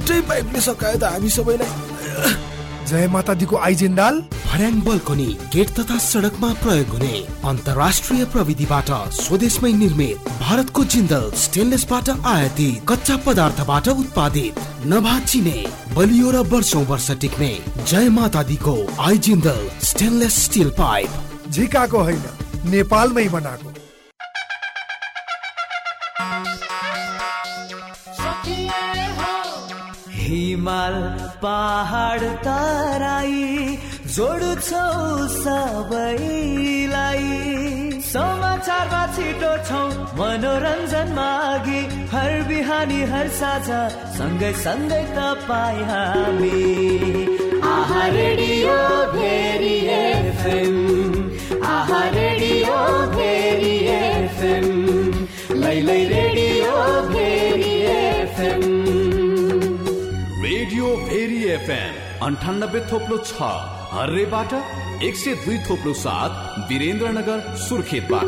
एउटै पाइपले सकायो त हामी सबैलाई। जय माता दीको आइजिन्दाल भर्याङ बल्कनी गेट तथा सडकमा प्रयोग हुने अन्तर्राष्ट्रिय प्रविधिबाट स्वदेशमै निर्मित भारतको जिन्दल स्टेनलेसबाट आयातित कच्चा पदार्थबाट उत्पादित नभाचिने बलियो र वर्ष टिक्ने जय माता दीको आइजिन्दल स्टेनलेस स्टिल पाइप। झिकाको होइन, नेपालमै बनाएको। हिमाल पहाड तराई जोड्छौ सबैलाई, समाचारमा छिटो छौ मनोरञ्जनमा अघि, हर बिहानी हर साझा सँगै सँगै तपाईँ हामी। आहा रेडियो भेरी एफएम, आहा रेडियो भेरी एफएम, लैलै radio Bheri FM. Radio Bheri FM 98.6 हर्रेबाट, 102.7 वीरेन्द्रनगर सुर्खेतबाट।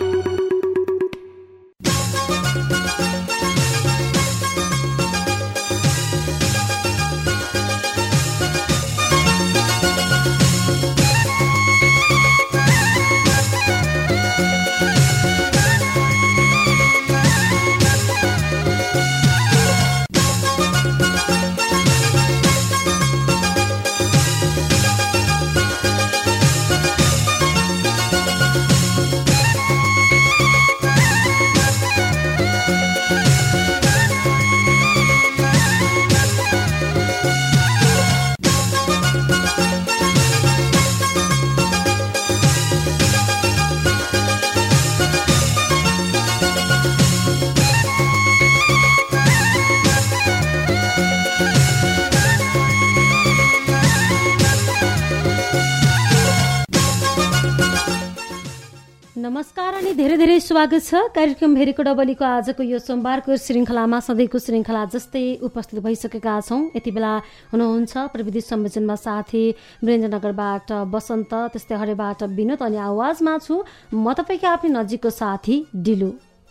नमस्कार अनि धेरै धेरै स्वागत छ कार्यक्रम भेरीको डबलीको आजको यो सोमबारको श्रृङ्खलामा सधैँको श्रृङ्खला जस्तै उपस्थित भइसकेका छौँ। यति बेला हुनुहुन्छ प्रविधि संयोजनमा साथी वीरेन्द्रनगरबाट बसन्त, त्यस्तै हरेबाट विनोद अनि आवाजमा छु म तपाईँको आफ्नै नजिकको साथी डिलु।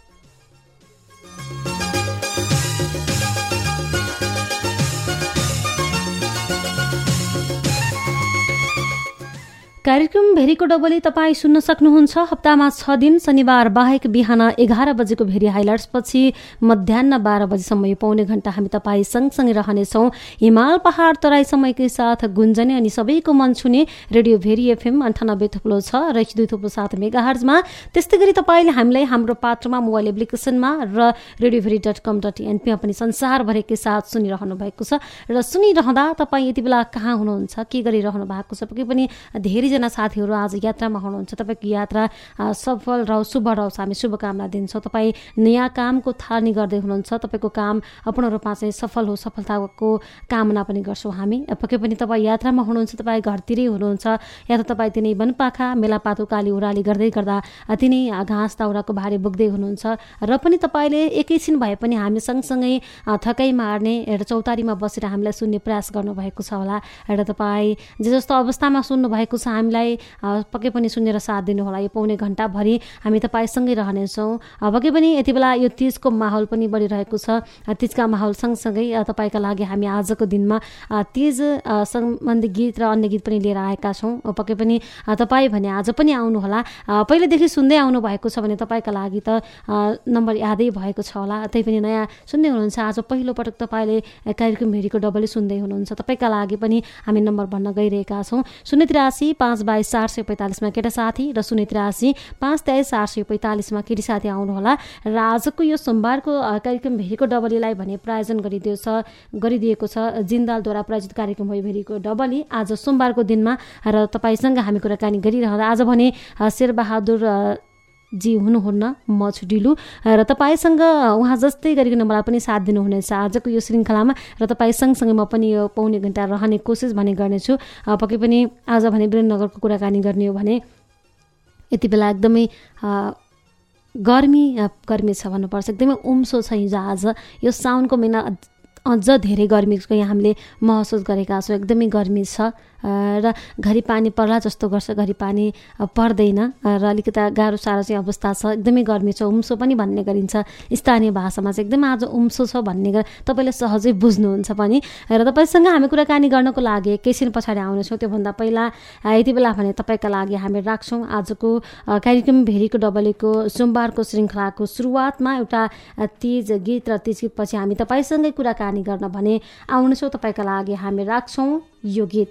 कार्यक्रम भेरीको डबली तपाईँ सुन्न सक्नुहुन्छ हप्तामा 6 दिन शनिबार बाहेक बिहान 11 बजेको भेरी हाइलाइट्सपछि मध्याह 12 बजेसम्म यो पौने घण्टा हामी तपाईँ सँगसँगै रहनेछौँ हिमाल पहाड तराई समयकै साथ गुन्जने अनि सबैको मन छुने रेडियो भेरी एफएम 98.6 र 102.7 मेगाहर्जमा। त्यस्तै गरी तपाईँले हामीलाई हाम्रो पात्रमा मोबाइल एप्लिकेसनमा र radioveri.com.npमा पनि संसारभरिकै साथ सुनिरहनु भएको छ। र सुनिरहँदा तपाईँ यति बेला कहाँ हुनुहुन्छ, के गरिरहनु भएको छ, पक्कै पनि धेरैजना साथीहरू आज यात्रामा हुनुहुन्छ। तपाईँको यात्रा सफल रहोस्, शुभ रहोस्, हामी शुभकामना दिन्छौँ। तपाईँ नयाँ कामको थालनी गर्दै हुनुहुन्छ, तपाईँको काम अपूर्ण रूपमा चाहिँ सफल हो, सफलताको कामना पनि गर्छौँ हामी। पक्कै पनि तपाईँ यात्रामा हुनुहुन्छ, तपाईँ घरतिरै हुनुहुन्छ या त तपाईँ तिनै वनपाखा मेलापातो काली उराली गर्दै गर्दा तिनै घाँस दाउराको भारी बोक्दै हुनुहुन्छ र पनि तपाईँले एकैछिन भए पनि हामी सँगसँगै थकाइ मार्ने एउटा चौतारीमा बसेर हामीलाई सुन्ने प्रयास गर्नुभएको छ होला। एउटा तपाईँ जे जस्तो अवस्थामा सुन्नुभएको छ हामीलाई पक्कै पनि सुनेर साथ दिनु होला। यो पौने घण्टाभरि हामी तपाईँसँगै रहनेछौँ। पक्कै पनि यति बेला यो तीजको माहौल पनि बढिरहेको छ। तीजका माहौल सँगसँगै तपाईँका लागि हामी आजको दिनमा तीज सम्बन्धी गीत र अन्य गीत पनि लिएर आएका छौँ। पक्कै पनि तपाईँ भने आज पनि आउनुहोला। पहिलेदेखि सुन्दै आउनु भएको छ भने तपाईँका लागि त नम्बर यादै भएको छ होला। त्यही पनि नयाँ सुन्दै हुनुहुन्छ, आज पहिलोपटक तपाईँले कार्यक्रम भेरीको डबली सुन्दै हुनुहुन्छ, तपाईँका लागि पनि हामी नम्बर भन्न गइरहेका छौँ। 083 522 445 मा केटा साथी र 083 523 445 मा केटी साथी आउनुहोला। र आजको यो सोमबारको कार्यक्रम भेरीको डबलीलाई भने प्रायोजन गरिदिएको छ जिन्दालद्वारा प्रायोजित कार्यक्रम हो भेरीको डबली। आज सोमबारको दिनमा र तपाईँसँग हामी कुराकानी गरिरहँदा आज भने शेरबहादुर जी हुनुहुन्न, म छु डिलु र तपाईँसँग उहाँ जस्तै गरिकन मलाई पनि साथ दिनुहुनेछ आजको यो श्रृङ्खलामा र तपाईँ सँगसँगै म पनि यो पौने घण्टा रहने कोसिस भने गर्नेछु। पक्कै पनि आज भने वीरेन्द्रनगरको कुराकानी गर्ने हो भने यति बेला एकदमै गर्मी छ भन्नुपर्छ, एकदमै उम्सो छ हिजो आज। यो साउनको महिना अझ धेरै गर्मीको यहाँ हामीले महसुस गरेका छौँ। एकदमै गर्मी छ र घरि पानी पर्ला जस्तो गर्छ, घरि पानी पर्दैन र अलिकता गाह्रो साह्रो चाहिँ अवस्था छ। एकदमै गर्मी छ, उम्सो पनि भन्ने गरिन्छ स्थानीय भाषामा चाहिँ। एकदमै आज उम्सो छ भन्ने तपाईँले सहजै बुझ्नुहुन्छ पनि। र तपाईँसँग हामी कुराकानी गर्नको लागि एकैछिन पछाडि आउनेछौँ। त्योभन्दा पहिला यति बेला भने तपाईँका लागि हामी राख्छौँ आजको कार्यक्रम भेरीको डबलेको सोमबारको श्रृङ्खलाको सुरुवातमा एउटा तीज गीत र तीज गीतपछि हामी तपाईँसँगै कुराकानी गर्न भने आउनेछौँ। तपाईँका लागि हामी राख्छौँ यो गीत।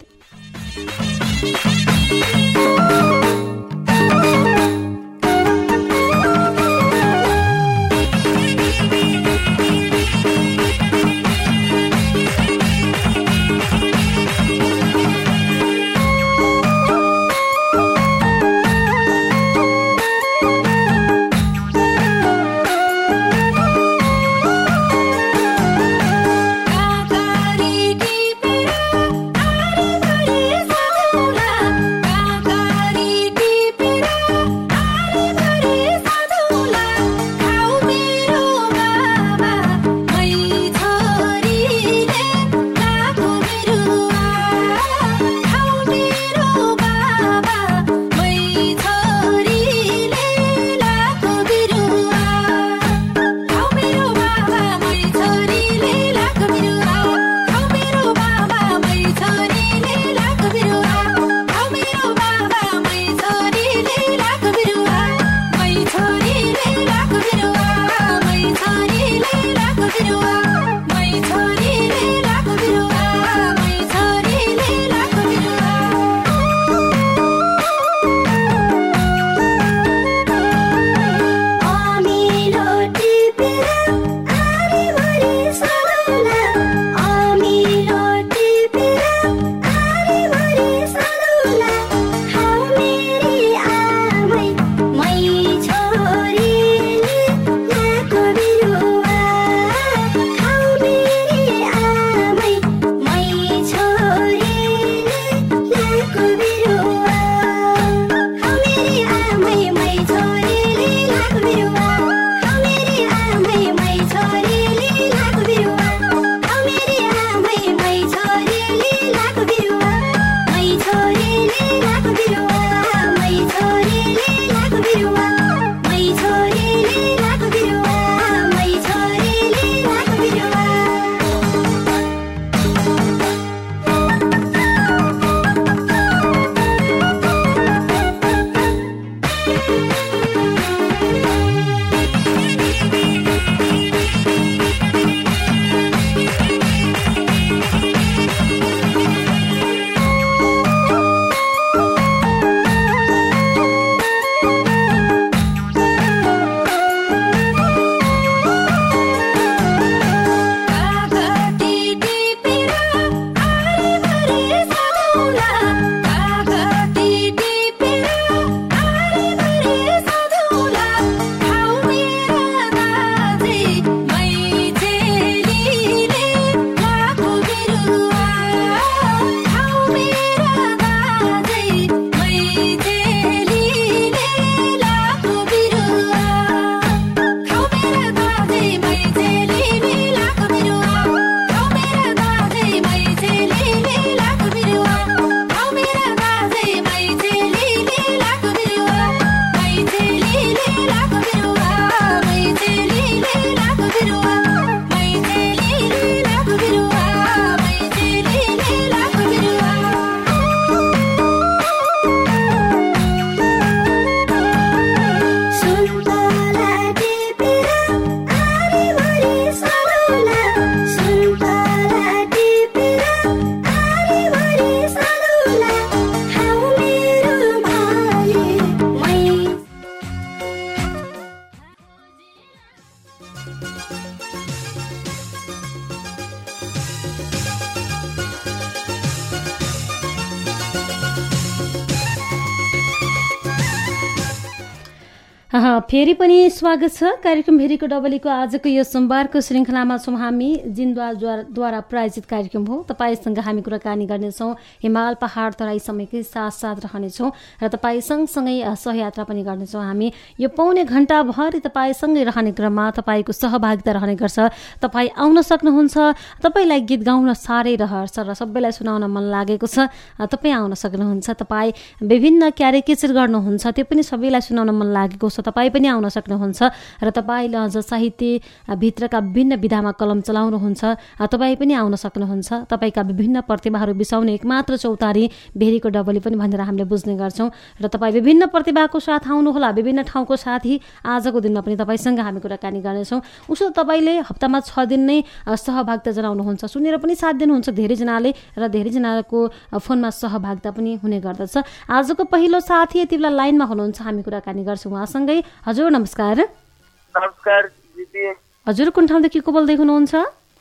फेरि पनि स्वागत छ कार्यक्रम भेरीको डबलीको आजको यो सोमबारको श्रृङ्खलामा छौँ हामी। जिन्दवालद्वारा प्रायोजित कार्यक्रम हो। तपाईँसँग हामी कुराकानी गर्नेछौँ, हिमाल पहाड तराई समयकै साथ रहनेछौँ र तपाईँ सँगसँगै सहयात्रा पनि गर्नेछौँ हामी। यो पौने घण्टाभरि तपाईँसँगै रहने क्रममा तपाईँको सहभागिता रहने गर्छ। तपाईँ आउन सक्नुहुन्छ, तपाईँलाई गीत गाउन साह्रै रहन्छ र सबैलाई सुनाउन मन लागेको छ, तपाईँ आउन सक्नुहुन्छ। तपाईँ विभिन्न क्यारिकेचर गर्नुहुन्छ, त्यो पनि सबैलाई सुनाउन मन लागेको छ, तपाईँ पनि आउन सक्नुहुन्छ। र तपाईँले अझ साहित्य भित्रका विभिन्न विधामा कलम चलाउनुहुन्छ, तपाईँ पनि आउन सक्नुहुन्छ। तपाईँका विभिन्न प्रतिभाहरू बिसाउने एकमात्र चौतारी भेरीको डबली पनि भनेर हामीले बुझ्ने गर्छौँ। र तपाईँ विभिन्न प्रतिभाको साथ आउनुहोला, विभिन्न ठाउँको साथी आजको दिनमा पनि तपाईँसँग हामी कुराकानी गर्नेछौँ। उसो तपाईँले हप्तामा 6 दिन नै सहभागिता जनाउनुहुन्छ, सुनेर पनि साथ दिनुहुन्छ धेरैजनाले र धेरैजनाको फोनमा सहभागिता पनि हुने गर्दछ। आजको पहिलो साथी यति बेला लाइनमा हुनुहुन्छ, हामी कुराकानी गर्छौँ उहाँसँगै। हजुर नमस्कार। नमस्कार दिदी। हजुर कुन ठाउँदेखि को बोल्दै हुनुहुन्छ?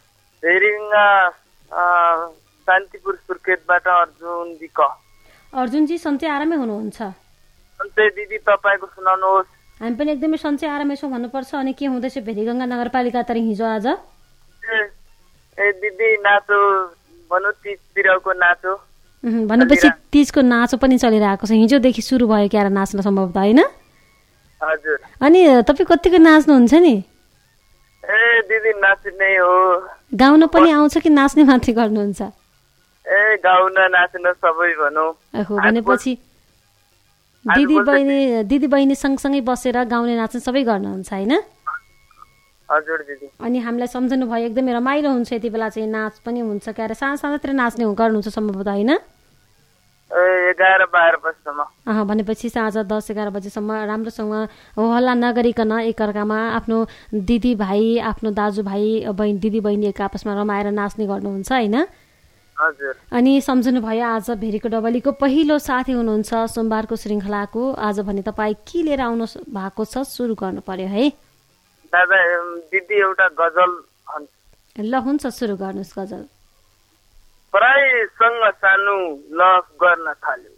शान्तिपुर सुर्खेतबाट अर्जुन विक। अर्जुनजी सन्चै आरामै हुनुहुन्छ? सन्चै दिदी, तपाईँको सुनाउनुहोस्। हामी पनि एकदमै सन्चै आरामै छौँ भन्नुपर्छ। अनि के हुँदैछ भेरीगङ्गा नगरपालिका तरी हिजो आज? दिदी नाचो भनौँ, तीजतिरको नाचो भनेपछि तीजको नाचो पनि चलिरहेको छ, हिजोदेखि सुरु भयो क्यार नाच्न सम्भवतः, होइन? हजुर। अनि तपाईँ कतिको नाच्नुहुन्छ नि? दिदी नाच्ने हो। गाउन पनि आउँछ कि नाच्ने मात्रै गर्नुहुन्छ? गाउन नाच्न सबै भनौँ। भनेपछि दिदी बहिनी सँगसँगै बसेर गाउने नाच्ने सबै गर्नुहुन्छ, होइन? हजुर दिदी। अनि हामीलाई सम्झनु भयो, एकदमै रमाइलो हुन्छ यति बेला चाहिँ, नाच पनि हुन्छ क्यारे, सानोतिर नाच्ने गर्नुहुन्छ सम्भवतः, होइन? 11-12 बजीसम्म। भनेपछि साँझ 10-11 बजीसम्म राम्रोसँग हल्ला नगरिकन एकअर्कामा आफ्नो दिदी भाइ, आफ्नो दाजुभाइ बहिनी, दिदी बहिनी एक आपसमा रमाएर नाच्ने गर्नुहुन्छ, होइन? हजुर। अनि सम्झनु भयो आज भेरीको डबलीको पहिलो साथी हुनुहुन्छ सोमबारको श्रृङ्खलाको। आज भने तपाईँ के लिएर आउनु भएको छ, सुरु गर्नु पर्यो है। दादा दिदी एउटा गजल। ल हुन्छ, सुरु गर्नुहोस् गजल। पराईसँग सानो लभ गर्न थाल्यौ,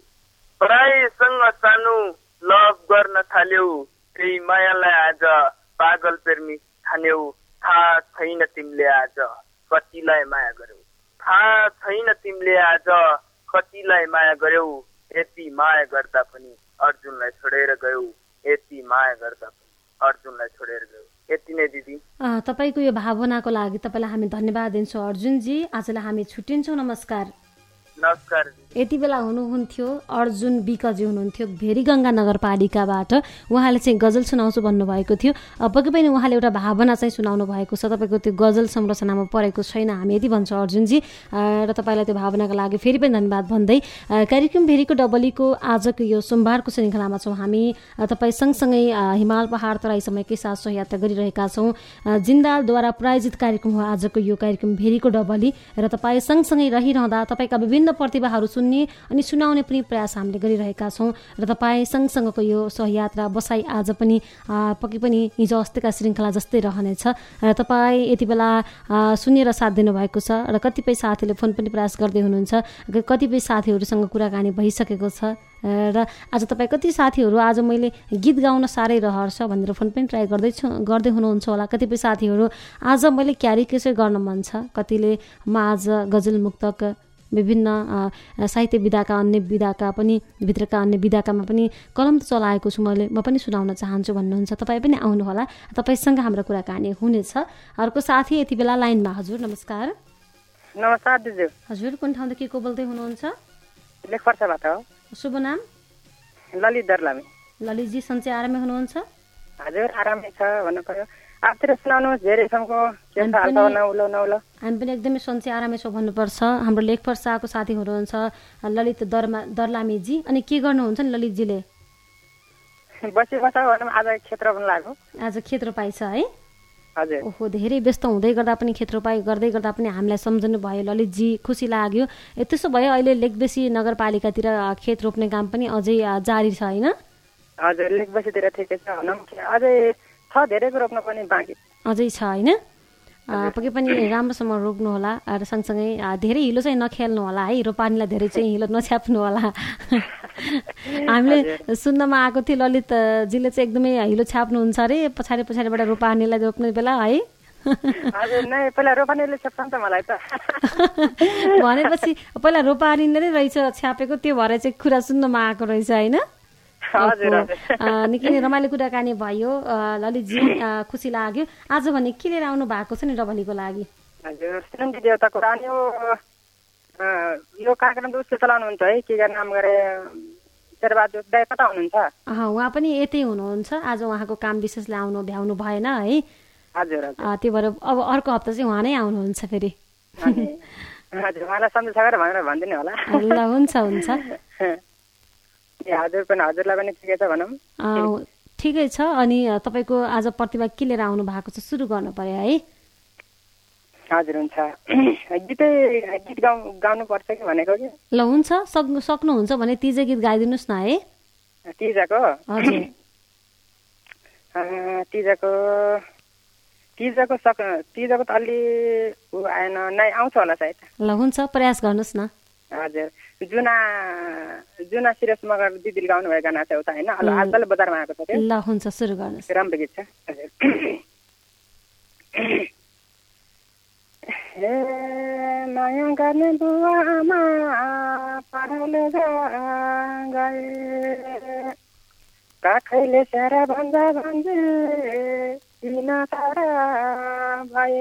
पराईसँग सानो लभ गर्न थाल्यौ, त्यही मायालाई आज पागल प्रेमी ठान्यौ। थाहा छैन तिमीले आज कतिलाई माया गर्यौ, थाहा छैन तिमीले आज कतिलाई माया गर्यौ, यति माया गर्दा पनि अर्जुनलाई छोडेर गयौ, यति माया गर्दा पनि अर्जुनलाई छोडेर गयौ। यति नै दिदी। तपाईँको यो भावनाको लागि तपाईँलाई हामी धन्यवाद दिन्छौँ अर्जुनजी। आजलाई हामी छुट्टिन्छौँ, नमस्कार। नमस्कार। यति बेला हुनुहुन्थ्यो अर्जुन विकजी हुनुहुन्थ्यो भेरीगङ्गा नगरपालिकाबाट। उहाँले चाहिँ गजल सुनाउँछु भन्नुभएको थियो। पक्कै पनि उहाँले एउटा भावना चाहिँ सुनाउनु भएको छ, तपाईँको त्यो गजल संरचनामा परेको छैन, हामी यति भन्छौँ अर्जुनजी। र तपाईँलाई त्यो भावनाको लागि फेरि पनि धन्यवाद भन्दै कार्यक्रम भेरीको डबलीको आजको यो सोमबारको श्रृङ्खलामा छौँ हामी। तपाईँ सँगसँगै हिमाल पहाड तराई समयकै साथ सहयात्रा गरिरहेका छौँ। जिन्दालद्वारा प्रायोजित कार्यक्रम हो आजको यो कार्यक्रम भेरीको डबली। र तपाईँ सँगसँगै रहिरहँदा तपाईँका विभिन्न प्रतिभाहरू सुन्ने अनि सुनाउने पनि प्रयास हामीले गरिरहेका छौँ। र तपाईँ सँगसँगको यो सहयात्रा बसाइ आज पनि पक्कै पनि हिजो अस्तिका श्रृङ्खला जस्तै रहनेछ। र तपाईँ यति बेला सुनेर साथ दिनुभएको छ र कतिपय साथीले फोन पनि प्रयास गर्दै हुनुहुन्छ, कतिपय साथीहरूसँग कुराकानी भइसकेको छ। र आज तपाईँ कति साथीहरू आज मैले गीत गाउन साह्रै रहन्छ भनेर फोन पनि ट्राई गर्दै हुनुहुन्छ होला। कतिपय साथीहरू आज मैले क्यारिकेचर गर्न मन छ, कतिले म आज गजल मुक्तक विभिन्न साहित्य विधाका अन्य विधाका पनि भित्रका अन्य विधाकामा पनि कलम चलाएको छु मैले, म पनि सुनाउन चाहन्छु भन्नुहुन्छ। तपाईँ पनि आउनुहोला, तपाईँसँग हाम्रो कुराकानी हुनेछ। अर्को साथी यति बेला लाइनमा। हजुर नमस्कार। नमस्कार दिदी। हजुर कुन ठाउँदेखि को बोल्दै हुनुहुन्छ? लेखपर्साबाट हो। शुभ नाम? ललित दर्लामी। ललितजी सन्चै आरामै हुनुहुन्छ? हजुर आरामै छ भन्नु पर्यो। आफतिर सुनाउनुहोस्, धेरै ठाउँको के छ हाल नउलो। हामी पनि एकदमै सन्चै आरामै छौँ भन्नुपर्छ। हाम्रो लेखपर्साको साथी हुनुहुन्छ ललित दर्लामीजी। अनि के गर्नुहुन्छ नि ललितजीले? बसी बसा भनौँ, आज खेत रोप्न लाग्यो। आज खेत रोपाइ छ है? हजुर। ओहो, धेरै व्यस्त हुँदै गर्दा पनि खेत रोपाइ गर्दै गर्दा पनि हामीलाई सम्झनु भयो ललितजी, खुसी लाग्यो। त्यसो भए अहिले लेकबेसी नगरपालिकातिर खेत रोप्ने काम पनि अझै जारी छ होइन? हजुर, लेकबेसीतिर ठिकै छ भनौँ, अझै छ धेरैको रोप्न पनि बाँकी अझै छ होइन? पक्कै पनि राम्रोसँग रोक्नु होला र सँगसँगै धेरै हिलो चाहिँ नखेल्नु होला है, रोपानीलाई धेरै चाहिँ हिलो नछ्याप्नु होला। हामीले सुन्नमा आएको थियो ललितजीले चाहिँ एकदमै हिलो छ्याप्नुहुन्छ अरे पछाडिबाट रोपानीलाई रोप्ने बेला है। भनेपछि पहिला रोपानीले नै रहेछ छ्यापेको, त्यो भएर चाहिँ कुरा सुन्नमा आएको रहेछ होइन। निकै नै रमाइलो कुराकानी भयो ललितजी, खुसी लाग्यो। आज भने के लिएर आउनु भएको छ नि रबलीको लागि? हजुर श्रीमती देवताको रानी हो, यो कार्यक्रम त उसले चलाउनुहुन्छ है, के गर्ने नाम गरे शेरबहादुर दाइ कता हुनुहुन्छ? उहाँ पनि यतै हुनुहुन्छ, आज उहाँको काम विशेषले भ्याउनु भएन है। हजुर त्यो भएर अब अर्को हप्ता चाहिँ उहाँ नै आउनुहुन्छ फेरि। हजुर उहाँलाई सम्झा गरेर भनेर भनिदिनु होला। ल हुन्छ हुन्छ। हजुर पनि हजुरलाई पनि ठिकै छ भनौँ। ठिकै छ। अनि तपाईँको आज प्रतिभा के लिएर आउनु भएको छ सुरु गर्नु पर्यो है? हजुर हुन्छ, गीत गाउनु पर्छ कि भनेको कि। ल हुन्छ, सक्नुहुन्छ भने तिजे गीत गाइदिनुहोस् न है। तिजाको? हजुर तिजाको त अलि आएन, नै आउँछ होला सायद। ल हुन्छ, प्रयास गर्नुहोस् न। हजुर जुना सिरियस मगर दिदीले गाउनु भएको गाना छ उता होइन, आजकल बजारमा आएको छ त्यो। ल हुन्छ, सुरु गर्नुहोस्। राम्रो गीत छ। हजुर हे माया गर्ने बुवामा पढाउन गए, काखैले स्याहार भन्जे किन तारा भए।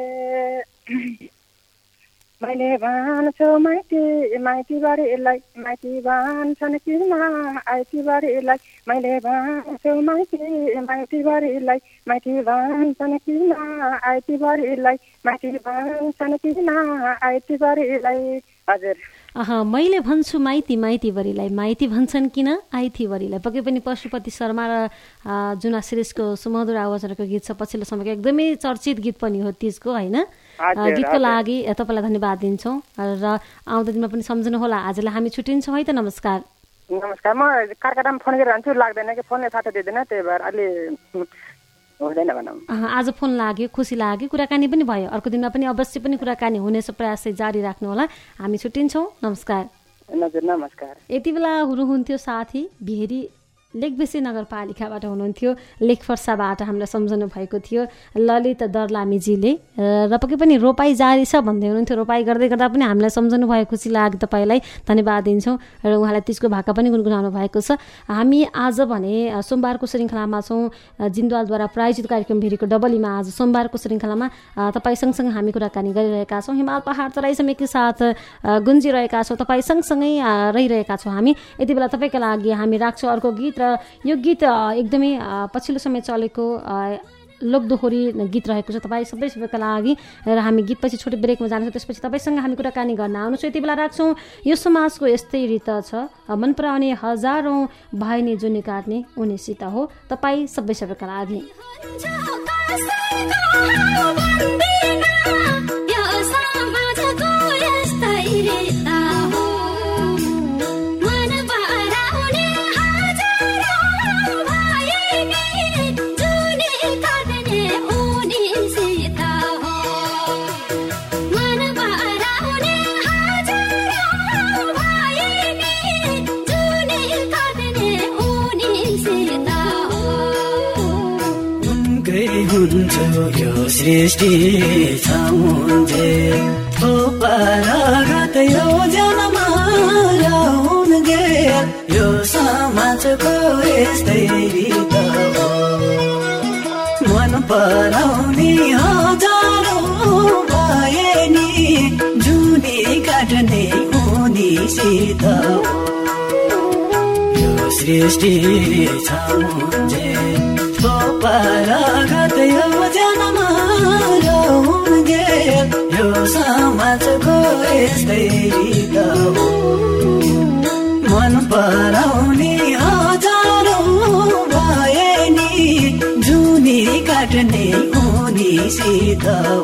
मैले भान्छु माइती बारीलाई, माइती भान्छन् किन आइती बारीलाई। मैले भान्छु माइती बारीलाई, माइती भान्छन् किन आइती बारीलाई, माइती भान्छन् किन आइती बारीलाई। हजुर मैले भन्छु माइती बरीलाई, माइती भन्छन् किन आइती बरीलाई। पक्कै पनि पशुपति शर्मा र जुना सिरिजको सुमधुर आवाजहरूको गीत छ, पछिल्लो समयको एकदमै चर्चित गीत पनि हो तिजको होइन। गीतको लागि तपाईँलाई धन्यवाद दिन्छौँ र आउँदो दिनमा पनि सम्झनु होला। आजलाई हामी छुट्टिन्छौँ है त, नमस्कार। नमस्कार। म कार्यक्रम फोन गरिरहन्छु, लाग्दैन कि फोनले साथ दिँदैन, त्यही भएर अलि हुँदैन भनौँ। आज फोन लाग्यो, खुसी लाग्यो, कुराकानी पनि भयो। अर्को दिनमा पनि अवश्य पनि कुराकानी हुनेछ, प्रयास चाहिँ जारी राख्नु होला। हामी छुट्टिन्छौँ, नमस्कार। हजुर नमस्कार। यति बेला हुनुहुन्थ्यो साथी भेरी लेकबेसी नगरपालिकाबाट हुनुहुन्थ्यो, लेखफर्साबाट हामीलाई सम्झनु भएको थियो ललित दर्लामीजीले। र पक्कै पनि रोपाई जारी छ भन्दै हुनुहुन्थ्यो, रोपाई गर्दै गर्दा पनि हामीलाई सम्झनु भयो, खुसी लाग्यो। तपाईँलाई धन्यवाद दिन्छौँ र उहाँलाई त्यसको भाका पनि गुनगुनाउनु भएको छ। हामी आज भने सोमबारको श्रृङ्खलामा छौँ, जिन्दवालद्वारा प्रायोजित कार्यक्रम भेरीको डबलीमा। आज सोमबारको श्रृङ्खलामा तपाईँ सँगसँगै हामी कुराकानी गरिरहेका छौँ। हिमाल पहाड तराई समेतको साथ गुन्जिरहेका छौँ, तपाईँ सँगसँगै रहिरहेका छौँ हामी। यति बेला तपाईँका लागि हामी राख्छौँ अर्को गीत, र यो गीत एकदमै पछिल्लो समय चलेको लोकदोहोरी गीत रहेको छ तपाईँ सबैका लागि। र हामी गीतपछि छोटो ब्रेकमा जान्छौँ, त्यसपछि तपाईँसँग हामी कुराकानी गर्न आउनेछौँ। यति बेला राख्छौँ यो समाजको यस्तै रीत छ, मन पराउने हजारौँ भए नि जुनी काट्ने उनीसित हो, तपाईँ सबैका लागि। यो सृष्टि छाउन्जे थोपरागत यो जनमा राउन्गे, यो समाजको यस्तै रीत हो, मन पराउने हजारौँ भए नि जुनी काट्ने उनीसित हो। यो सृष्टि छाउन्जे थोपरागत यो जनमा राउन्गे, यो समाजको यस्तै रीत हो, मन पराउने हजारौँ भए नि जुनी काट्ने उनीसित हो,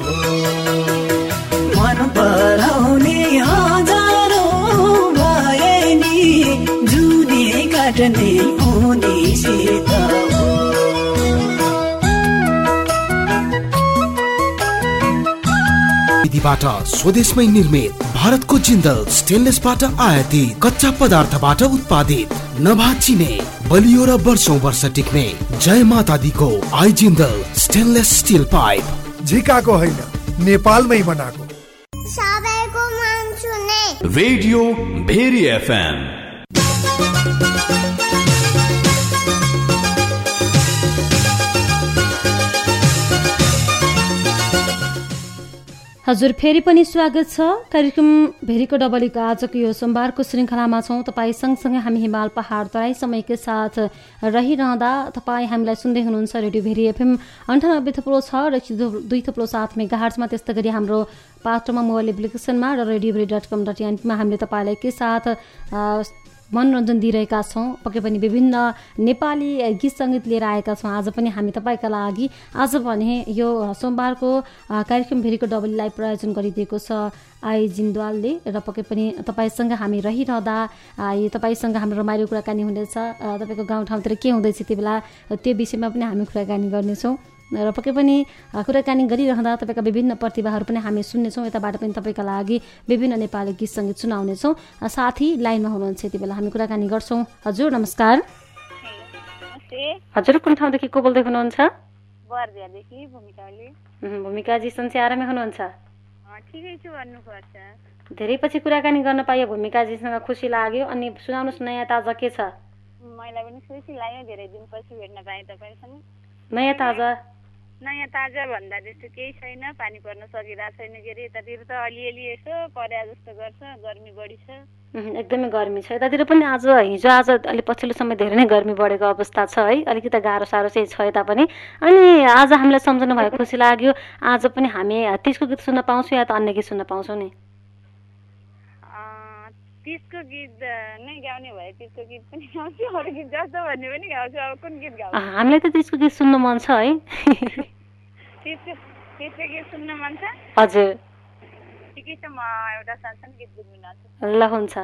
मन पराउने हजारौँ भए नि जुनी काट्ने उनीसित हो। विधिबाट स्वदेशमै निर्मित भारतको जिन्दल स्टेनलेसबाट आयातित कच्चा पदार्थबाट उत्पादित नभाचिने बलियो र वर्षौं वर्ष टिक्ने जय माता दीको आई जिन्दल स्टेनलेस स्टिल पाइप झिकाको होइन नेपालमै बनाएको सबैको मन सुने रेडियो भेरी एफएम। हजुर फेरि पनि स्वागत छ कार्यक्रम भेरीको डबलीको आजको यो सोमबारको श्रृङ्खलामा छौँ। तपाईँ सँगसँगै हामी हिमाल पहाड तराई समयकै साथ रहिरहँदा तपाईँ हामीलाई सुन्दै हुनुहुन्छ रेडियो भेरी एफएम 98.6 र 102.7 मेगाहर्जमा। त्यस्तै गरी हाम्रो पात्रमा मोबाइल एप्लिकेसनमा र radioveri.com.npमा हामीले तपाईँलाई के साथ मनोरञ्जन दिइरहेका छौँ। पक्कै पनि विभिन्न नेपाली गीत सङ्गीत लिएर आएका छौँ। आज पनि हामी तपाईँका लागि आज भने यो सोमबारको कार्यक्रम भेरीको डबलीलाई प्रायोजन गरिदिएको छ आई जिन्दवालले र पक्कै पनि तपाईँसँग हामी रहिरहँदा तपाईँसँग हाम्रो रमाइलो कुराकानी हुनेछ। तपाईँको गाउँठाउँतिर के हुँदैछ त्यति बेला त्यो विषयमा पनि हामी कुराकानी गर्नेछौँ र पक्कै पनि कुराकानी गरिरहँदा तपाईँका विभिन्न प्रतिभाहरू पनि हामी सुन्नेछौँ। यताबाट पनि तपाईँका लागि विभिन्न नेपाली गीत सङ्गीत सुनाउनेछौँ। साथी लाइनमा हुनुहुन्छ यति बेला हामी कुराकानी गर्छौँ। हजुर नमस्कार। हजुर कुन ठाउँदेखि को बोल्दै हुनुहुन्छ? भूमिकाजी सन्चै आरामै हुनुहुन्छ? धेरै पछि कुराकानी गर्न पाइयो भूमिकाजीसँग खुसी लाग्यो। अनि सुनाउनुहोस् नयाँ ताजा के छ? मलाई पनि खुसी लाग्यो धेरै दिनपछि भेट्न पाएँ तपाईँसँग। नयाँ ताजा भन्दा जस्तो केही छैन, पानी पर्न सकिरहेको छैन के अरे यतातिर त अलिअलि यसो परे जस्तो गर्छ, गर्मी बढी छ। एकदमै गर्मी छ यतातिर पनि। हिजो आज अलि पछिल्लो समय धेरै नै गर्मी बढेको अवस्था छ है, अलिकति गाह्रो साह्रो चाहिँ छ यता पनि। अनि आज हामीलाई सम्झनु भएको खुसी लाग्यो। आज पनि हामी त्यसको गीत सुन्न पाउँछौँ या त अन्य गीत सुन्न पाउँछौँ नि? त्यसको गीत नै गाउने भए त्यसको गीत पनि गाउँछु, अरू गीत जस्तो भन्ने पनि गाउँछु। अब कुन गीत गाउँछु? हामीलाई त त्यसको गीत सुन्न मन छ है। त्यसको गीत सुन्न मन छ? हजुर ठिकै छ, म एउटा सानसानो गीत गुनगुनाउँछु। ल हुन्छ।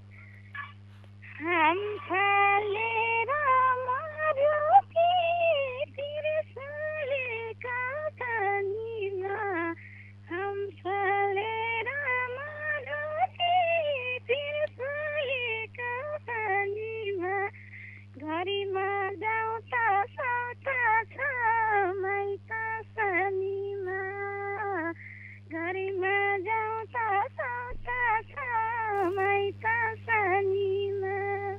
घरीमा जाउँ त सौता छ माइता सानीमा, घरीमा जाउँ त सौता छ माइता सानीमा,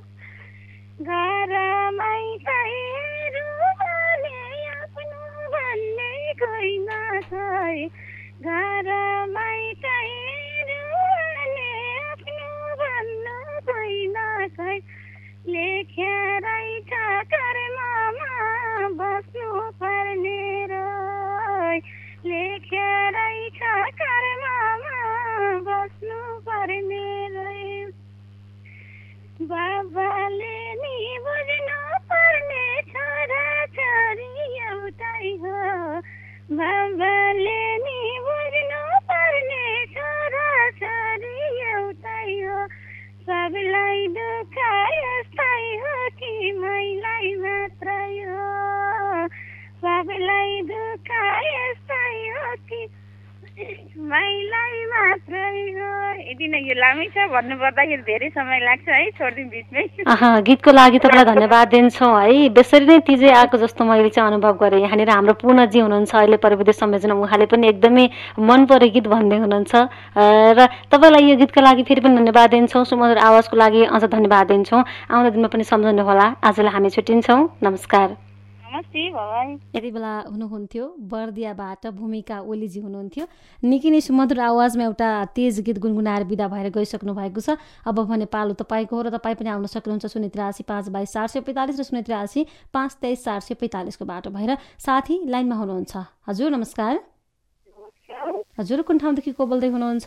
घर माइतैहरू भने आफ्नो भन्ने कोही नछै, घर माइतैहरू भने आफ्नो भन्नु कोही नछै, लेखेरै छ कर्ममा बस्नु पर्ने रै, लेखेरै छ कर्ममा बस्नु पर्ने रै, बाबाले नि बुझ्नु पर्ने छोरा छोरी एउटै हो, बाबाले नि बुझ्नु पर्ने छोरा छोरी एउटै हो, सबलाई दुःख यस्तै हो कि मैलाई मात्रै हो, सबलाई दुःख यस्तै हो कि मैलाई मात्रै हो। यति नै, यो लामै छ भन्नु पर्दाखेरि धेरै समय लाग्छ है, छोडिदिउँ बिचमै। गीतको लागि तपाईँलाई धन्यवाद दिन्छौँ है। बेसरी नै तिजै आएको जस्तो मैले चाहिँ अनुभव गरेँ। यहाँनिर हाम्रो पूर्णजी हुनुहुन्छ अहिले प्रविधि संयोजन, उहाँले पनि एकदमै मन परे गीत भन्दै हुनुहुन्छ र तपाईँलाई यो गीतको लागि फेरि पनि धन्यवाद दिन्छौँ। सुमधुर आवाजको लागि अझ धन्यवाद दिन्छौँ। आउँदो दिनमा पनि सम्झनु होला। आजलाई हामी छुट्टिन्छौँ। नमस्कार। यति बेला हुनुहुन्थ्यो बर्दियाबाट भूमिका ओलीजी हुनुहुन्थ्यो। निकै नै सुमधुर आवाजमा एउटा तेज गीत गुनगुनाएर विदा भएर गइसक्नु भएको छ। अब भने पालो तपाईँको हो र तपाईँ पनि आउन सक्नुहुन्छ 083 522 445 र 083 523 445 को बाटो भएर। साथी लाइनमा हुनुहुन्छ। हजुर नमस्कार। हजुर कुन ठाउँदेखि को बोल्दै हुनुहुन्छ?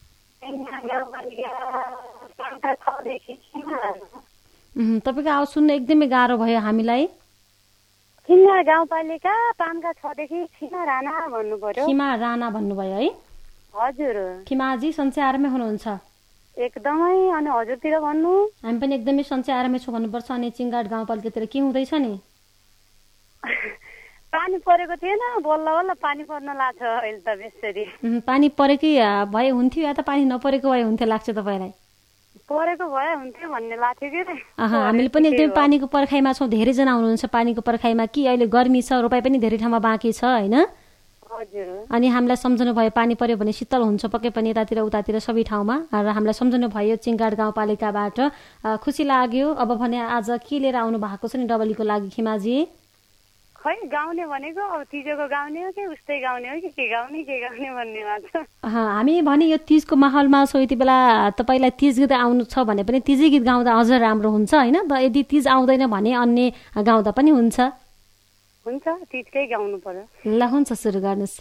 तपाईँको आवाज सुन्न एकदमै गाह्रो भयो हामीलाई। खिमा गाउँपालिका पानका 6 देखि खिमा राणा भन्नु पर्यो। खिमा राणा भन्नुभयो है? हजुर। खिमाजी सन्चै आरामै हुनुहुन्छ? एकदमै। अनि हजुरतिर भन्नु? हामी पनि एकदमै सन्चै आरामै छौँ भन्नुपर्छ। अनि चिङ्गाट गाउँपालिकातिर के हुँदैछ नि? पानी परेको थिएन, बल्ल बल्ल पानी पर्न लाग्छ अहिले त बेसरी। पानी परेकै भए हुन्थ्यो या त पानी नपरेको भए हुन्थ्यो लाग्छ तपाईँलाई? परेको भए हुन्थ्यो भन्ने लाग्थ्यो के रे। हामीले पनि एकदमै पानीको पर्खाइमा छौँ, धेरैजना हुनुहुन्छ पानीको पर्खाइमा कि अहिले गर्मी छ, रोपाइ पनि धेरै ठाउँमा बाँकी छ होइन। अनि हामीलाई सम्झनु भयो पानी पर्यो भने शीतल हुन्छ पक्कै पनि यतातिर उतातिर सबै ठाउँमा, र हामीलाई सम्झनु भयो चिङगाड गाउँपालिकाबाट। खुसी लाग्यो। अब भने आज के लिएर आउनु भएको छ नि डबलीको लागि खिमाजी? खै गाउने भनेको अब तिजको गाउने हो कि उस्तै गाउने हो कि के गाउने भन्ने लाग्छ। हामी भने यो तिजको माहौलमा छौँ, यति बेला तपाईँलाई तिज गीत आउनु छ भने पनि तिजै गीत गाउँदा अझ राम्रो हुन्छ होइन। यदि तिज आउँदैन भने अन्य गाउँदा पनि हुन्छ। हुन्छ, तिजकै गाउनु पर्यो। ल हुन्छ, सुरु गर्नुहोस्।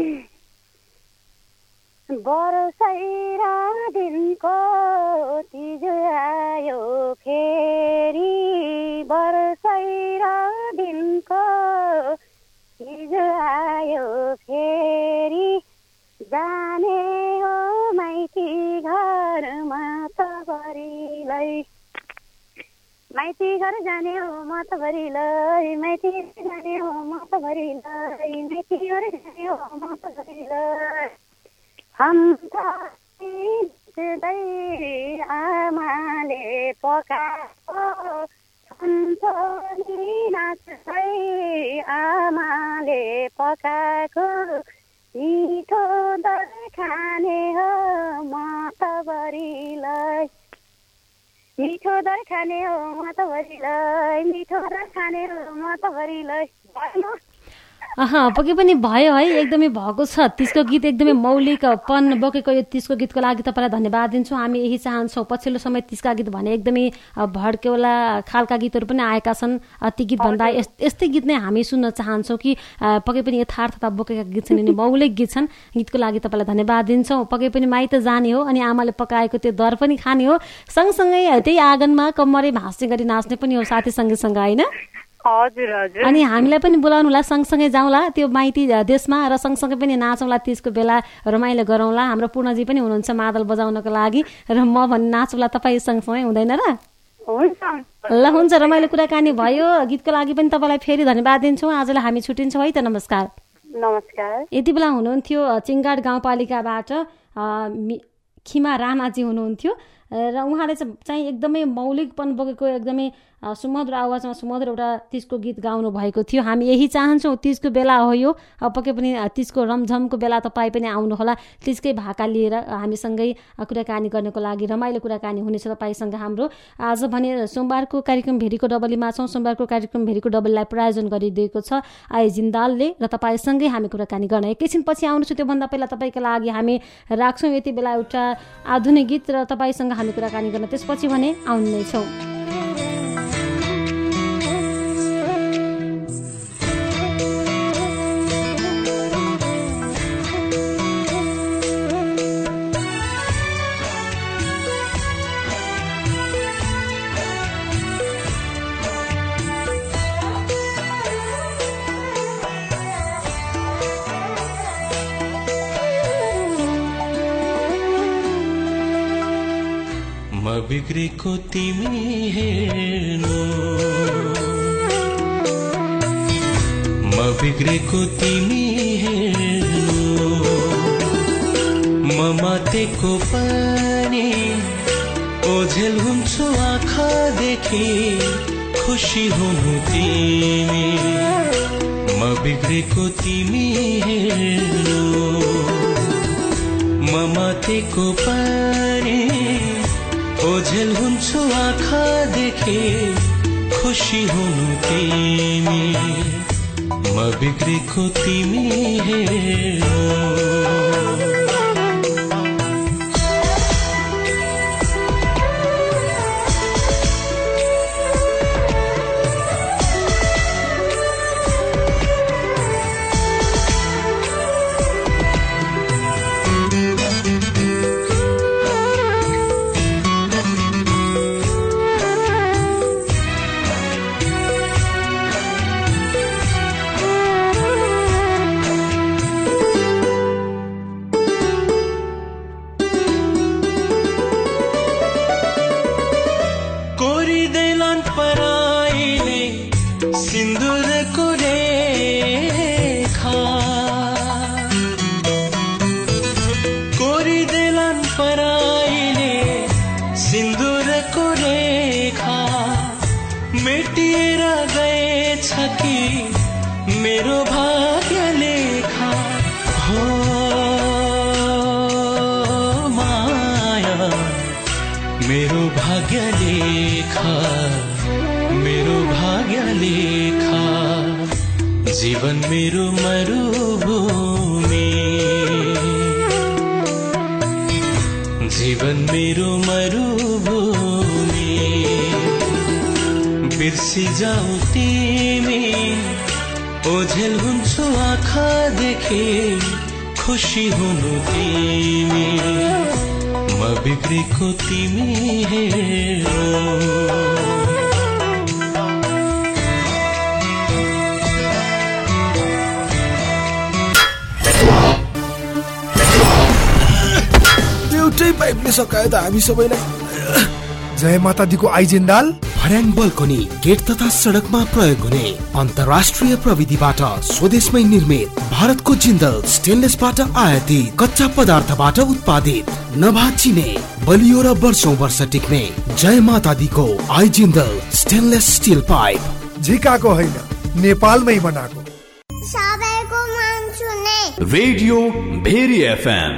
बरसैरा दिनको तिज आयो फेरि, बरसैरा दिनको तिज आयो फेरि, जाने हो माइती घरमा तबरीलाई, माइती घर जाने हो म तबरीलाई, माइती जाने हो म तबरीलाई, माइती घर जाने हो म तबरीलाई। हम आमाले पकाएको नाच्दै आमाले पकाएको मिठो दर खाने हो म तबरीलाई, मिठो दर खाने हो म तबरीलाई, मिठो दर खाने हो म तबरीलाई। पक्कै पनि भयो है, एकदमै भएको छ। तिजको गीत एकदमै मौलिकपन बोकेको यो तिजको गीतको लागि तपाईँलाई धन्यवाद दिन्छौँ। हामी यही चाहन्छौँ पछिल्लो समय तिजका गीत भने एकदमै भड्केवाला खालका गीतहरू पनि आएका छन्। ती गीत भन्दा यस्तै गीत नै हामी सुन्न चाहन्छौँ कि पक्कै पनि यथार्थता बोकेका गीत छन्, यिनी मौलिक गीत छन्। गीतको लागि तपाईँलाई धन्यवाद दिन्छौँ। पक्कै पनि माइत जाने हो अनि आमाले पकाएको त्यो दर पनि खाने हो, सँगसँगै त्यही आँगनमा कम्मरै भाँस्ने गरी नाच्ने पनि हो साथी सँगैसँग होइन। अनि हामीलाई पनि बोलाउनुला, सँगसँगै जाउँला त्यो माइती देशमा र सँगसँगै पनि नाचौँला, तिजको बेला रमाइलो गरौँला। हाम्रो पूर्णजी पनि हुनुहुन्छ मादल बजाउनको लागि र म भने नाचौँला, तपाईँ सँगसँगै हुँदैन र? ल हुन्छ, रमाइलो कुराकानी भयो। गीतको लागि पनि तपाईँलाई फेरि धन्यवाद दिन्छौँ। आजलाई हामी छुट्टिन्छौँ है त, नमस्कार। नमस्कार। यति बेला हुनुहुन्थ्यो चिङगाड गाउँपालिकाबाट खिमा राणाजी हुनुहुन्थ्यो र उहाँले चाहिँ एकदमै मौलिकपन बोकेको एकदमै सुमधुर आवाजमा सुमधुर एउटा तिजको गीत गाउनु भएको थियो। हामी यही चाहन्छौँ, तिजको बेला हो यो, पक्कै पनि तिजको रमझमको बेला तपाईँ पनि आउनुहोला, तिजकै भाका लिएर हामीसँगै कुराकानी गर्नको लागि रमाइलो कुराकानी हुनेछ तपाईँसँग हाम्रो। आज भने सोमबारको कार्यक्रम भेरीको डबलीमा छौँ। सोमबारको कार्यक्रम भेरीको डबलीलाई प्रायोजन गरिदिएको छ आई जिन्दालले र तपाईँसँगै हामी कुराकानी गर्न एकैछिनपछि आउनुहोस्। त्योभन्दा पहिला तपाईँको लागि हामी राख्छौँ यति बेला एउटा आधुनिक गीत र तपाईँसँग हामी कुराकानी गर्न त्यसपछि भने आउनु नै छौँ। बिग्रेको तिमी हेर्नु, म बिग्रेको तिमी हेर्नु, म मातेको पानी ओझेल हुन्छु आँखादेखि खुसी हुनु तिमी, म बिग्रेको तिमी हेर्नु, म मातेको पानी ओझेल हुन्छु आँखादेखि खुसी हुनु तिमी, म बिग्रेको तिमी हेर्नु। हो माया मेरो भाग्य लेखा जीवन मेरो मरुभूमि जीवन मेरो मरुभूमि बिर्सी जाऊ तिमी ओझेल हुन्छौ आँखा देखे खुसी हुनु तिमी म बिग्रेको तिमी हेरौ एउटै पाइपले सकायो त हामी सबैलाई। जय माता दीको आइजिन्दाल भर्याङ बल्कनी गेट तथा सडकमा प्रयोग हुने अन्तर्राष्ट्रिय प्रविधिबाट स्वदेशमै निर्मित भारतको जिन्दल स्टेनलेसबाट आयातित कच्चा पदार्थबाट उत्पादित नभाचिने बलियो र वर्षौं वर्ष टिक्ने जय माता दीको आइजिन्दल स्टेनलेस स्टिल पाइप झिकाको होइन नेपालमै बनाएको। सबैको मान्छु नै रेडियो भेरी एफएम।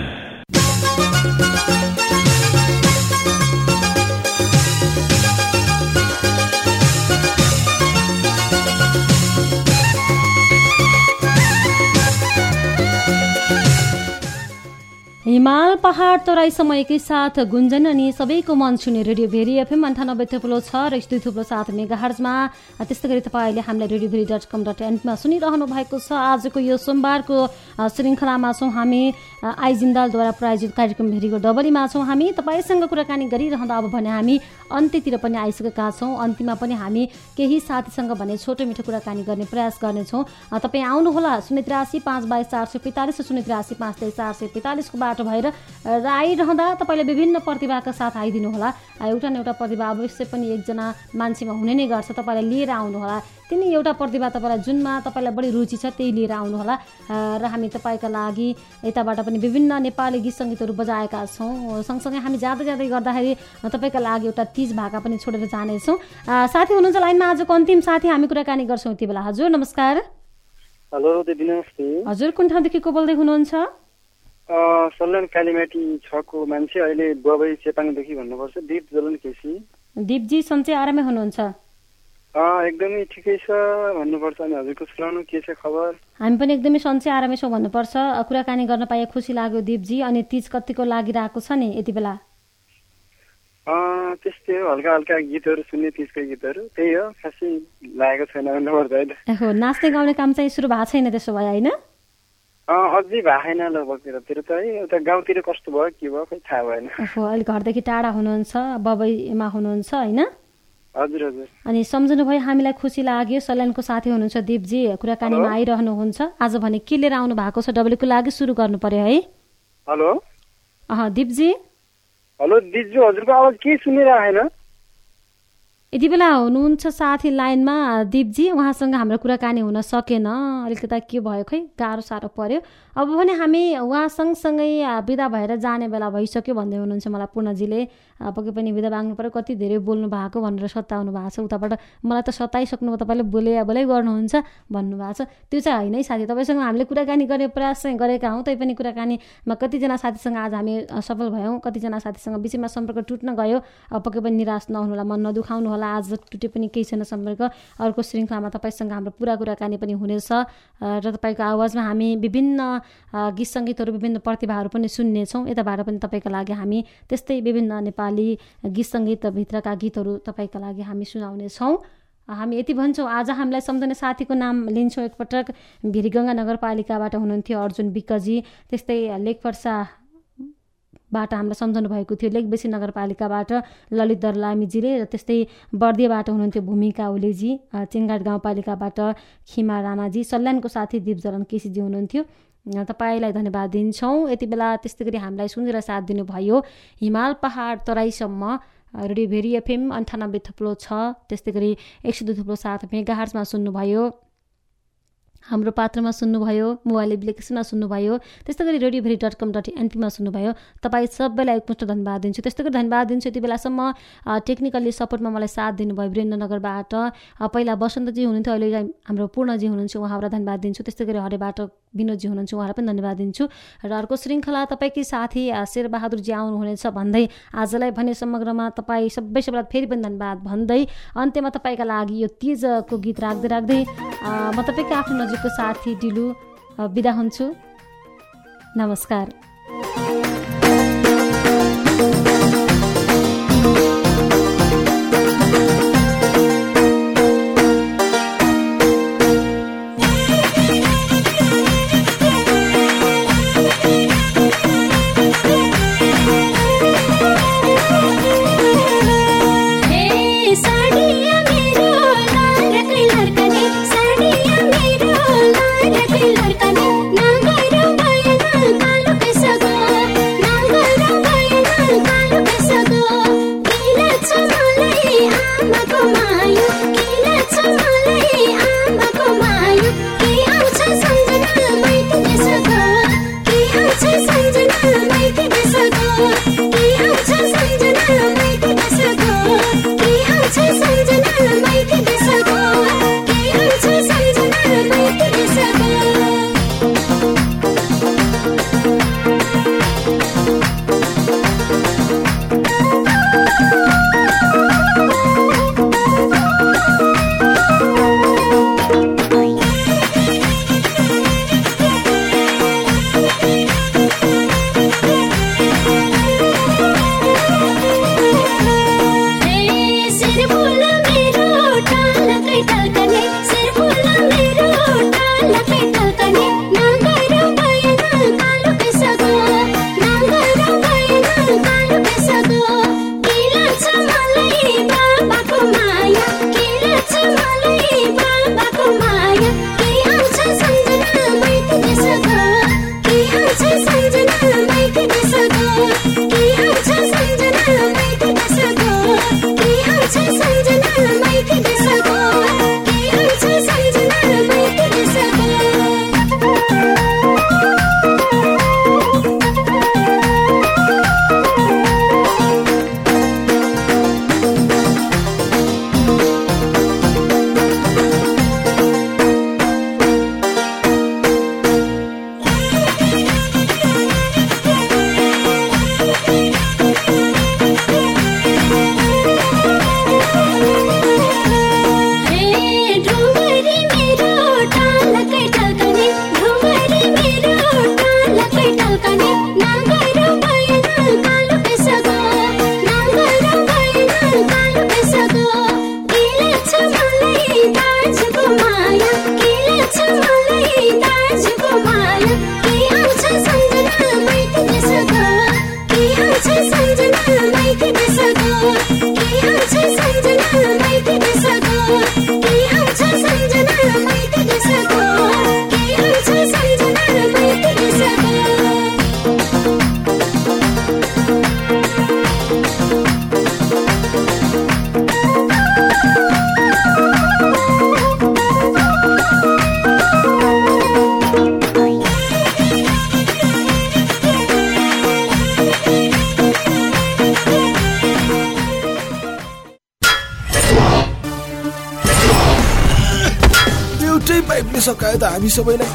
हिमाल पहाड तराई समयकै साथ गुन्जन अनि सबैको मन छुने रेडियो भेरी एफएम 98.6 र 102.7 मेगाहर्जमा। त्यस्तै गरी तपाईँले हामीलाई radioveri.com.in मा सुनिरहनु भएको छ। आजको यो सोमबारको श्रृङ्खलामा छौँ हामी आइजिन्दालद्वारा प्रायोजित कार्यक्रम भेरीको डबलीमा छौँ हामी तपाईँसँग कुराकानी गरिरहँदा अब भने हामी अन्त्यतिर पनि आइसकेका छौँ। अन्त्यमा पनि हामी केही साथीसँग भने छोटो मिठो कुराकानी गर्ने प्रयास गर्नेछौँ। तपाईँ आउनुहोला 083 522 445 083 522 445 को बाटो भएर र आइरहँदा तपाईँले विभिन्न प्रतिभाका साथ आइदिनुहोला। एउटा न एउटा प्रतिभा अवश्य पनि एकजना मान्छेमा हुने नै गर्छ। तपाईँलाई लिएर आउनुहोला। तिनी एउटा प्रतिभा तपाईँलाई जुनमा तपाईँलाई बढी रुचि छ त्यही लिएर आउनुहोला र हामी तपाईँका लागि यताबाट पनि विभिन्न नेपाली गीत सङ्गीतहरू बजाएका छौँ। सँगसँगै हामी जाँदै जाँदै गर्दाखेरि तपाईँका लागि एउटा तीज भाका पनि छोडेर जानेछौँ। साथी हुनुहुन्छ लाइनमा आजको अन्तिम साथी हामी कुराकानी गर्छौँ यति बेला। हजुर नमस्कार। हेलो दिदी नमस्ते। हजुर कुन ठाउँदेखि को बोल्दै हुनुहुन्छ? सल्यान कालीमाटी 6 को मान्छे अहिले बबई चेपाङदेखि भन्नुपर्छ। दीप जलन केसी। दीपजी सन्चै आरामै हुनुहुन्छ? एकदमै ठिकै छ भन्नुपर्छ। अनि हजुरको सुनाउनु के छ खबर? हामी पनि एकदमै सन्चै आरामै छौँ भन्नुपर्छ। कुराकानी गर्न पाए खुसी लाग्यो दिपजी। अनि तीज कतिको लागिरहेको छ नि यति बेला? त्यस्तै हो, हल्का हल्का गीतहरू सुन्ने तीजको गीतहरू त्यही हो, खासै लागेको छैन भन्नुपर्छ होइन। नाच्ने गाउने काम चाहिँ सुरु भएको छैन त्यसो भए होइन? अझै भएन लगभगतिर त है। उता गाउँतिर कस्तो भयो के भयो खै थाहा भएन। अलिक घरदेखि टाढा हुनुहुन्छ, बबईमा हुनुहुन्छ होइन? हजुर हजुर। अनि सम्झनु भयो, हामीलाई खुसी लाग्यो। सल्यानको साथी हुनुहुन्छ दिपजी, कुराकानीमा आइरहनुहुन्छ। आज भने के लिएर आउनु भएको छ डबलीको लागि सुरु गर्नु पर्यो है। हेलो दिपजी। हेलो दिजु, हजुरको आवाज के सुनिरहेन? यति बेला हुनुहुन्छ साथी लाइनमा दिपजी, उहाँसँग हाम्रो कुराकानी हुन सकेन। अलिकता के भयो खै, गाह्रो साह्रो पर्यो। अब भने हामी उहाँ सँगसँगै बिदा भएर जाने बेला भइसक्यो भन्दै हुनुहुन्छ मलाई पूर्णजीले। पक्कै पनि बिदा माग्नु पर्यो, कति धेरै बोल्नु भएको भनेर सताउनु भएको छ। उताबाट मलाई त सताइसक्नु, तपाईँले बोलै गर्नुहुन्छ भन्नुभएको छ। त्यो चाहिँ होइन है साथी, तपाईँसँग हामीले कुराकानी गर्ने प्रयास चाहिँ गरेका हौँ। तैपनि कुराकानीमा कतिजना साथीसँग आज हामी सफल भयौँ, कतिजना साथीसँग बिचमा सम्पर्क टुट्न गयो। पक्कै पनि निराश नहुनुहोला, मन नदुखाउनु होला। आज टुटे पनि केही छैन सम्पर्क। अर्को श्रृङ्खलामा तपाईँसँग हाम्रो पुरा कुराकानी पनि हुनेछ र तपाईँको आवाजमा हामी विभिन्न गीत सङ्गीतहरू, विभिन्न प्रतिभाहरू पनि सुन्नेछौँ। यताबाट पनि तपाईँका लागि हामी त्यस्तै विभिन्न नेपाली गीत सङ्गीतभित्रका गीतहरू तपाईँका लागि हामी सुनाउनेछौँ। हामी यति भन्छौँ। आज हामीलाई सम्झने साथीको नाम लिन्छौँ एकपटक। भिरगङ्गा नगरपालिकाबाट हुनुहुन्थ्यो अर्जुन विकजी। त्यस्तै लेखपर्सा बाट हामीलाई सम्झाउनु भएको थियो लेखबेसी नगरपालिकाबाट ललित दर्लामीजीले। र त्यस्तै बर्दियाबाट हुनुहुन्थ्यो भूमिका ओलेजी। चेङ्गाट गाउँपालिकाबाट खिमा राणाजी। सल्यानको साथी दीप जलन केसीजी हुनुहुन्थ्यो। तपाईँलाई धन्यवाद दिन्छौँ यति बेला। त्यस्तै गरी हामीलाई सुनेर साथ दिनुभयो हिमाल पहाड तराईसम्म रेडियो भेरी एफएम 98.6, त्यस्तै गरी 102.7 मेगाहर्जमा सुन्नुभयो हाम्रो पात्रमा सुन्नुभयो, मोबाइल एप्लिकेसनमा सुन्नुभयो, त्यस्तै गरी radiobheri.com.np मा सुन्नुभयो। तपाईँ सबैलाई एकमुष्ट धन्यवाद दिन्छु। त्यस्तै गरी धन्यवाद दिन्छु यति बेलासम्म टेक्निकल्ली सपोर्टमा मलाई साथ दिनुभयो वीरेन्द्रनगरबाट। पहिला बसन्तजी हुनुहुन्थ्यो, अहिले हाम्रो पूर्णजी हुनुहुन्छ, उहाँहरूलाई धन्यवाद दिन्छु। त्यस्तै गरी हरेबाट विनोदजी हुनुहुन्छ, उहाँलाई पनि धन्यवाद दिन्छु। र अर्को श्रृङ्खला तपाईँकै साथी शेरबहादुरजी आउनुहुनेछ भन्दै आजलाई भने समग्रमा तपाईँ सबैलाई फेरि पनि धन्यवाद भन्दै अन्त्यमा तपाईँका लागि यो तीजको गीत राख्दै म तपाईँको आफ्नो नजिकको साथी डिलु बिदा हुन्छु। नमस्कार। सकायो त हामी सबैलाई।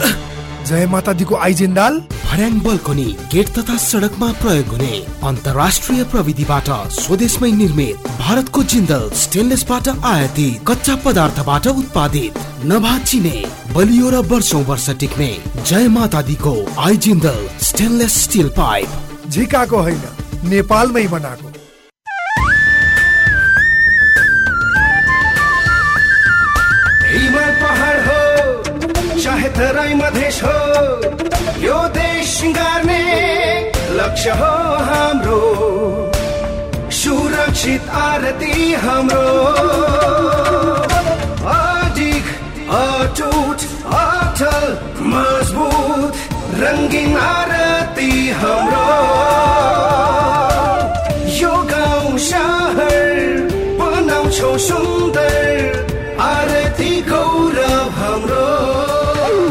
जय माता दीको आइजेन्दाल भर्याङ बल्कनी गेट तथा सडकमा प्रयोग हुने अन्तर्राष्ट्रिय प्रविधिबाट स्वदेशमै निर्मित भारतको जिन्दल स्टेनलेसबाट आयातित कच्चा पदार्थबाट उत्पादित नभाचिने बलियो र वर्षौं वर्ष टिक्ने जय माता दीको आइजिन्दल स्टेनलेस स्टिल पाइप। झिकाको होइन, नेपालमै बनाएको। हिमाल पहाड हो चाहे तराई मधेस हो, यो देश सिंगार्ने लक्ष्य हो हाम्रो, सुरक्षित आरती हाम्रो। अडिग अटुट अटल मजबुत रङ्गीन आरती हाम्रो, यो गाउँ शहर बनाउँछौ सुन्दर आरती गौरव हाम्रो।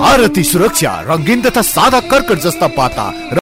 भारतीय सुरक्षा, रंगीन तथा सादा कर्कट जस्ता पाता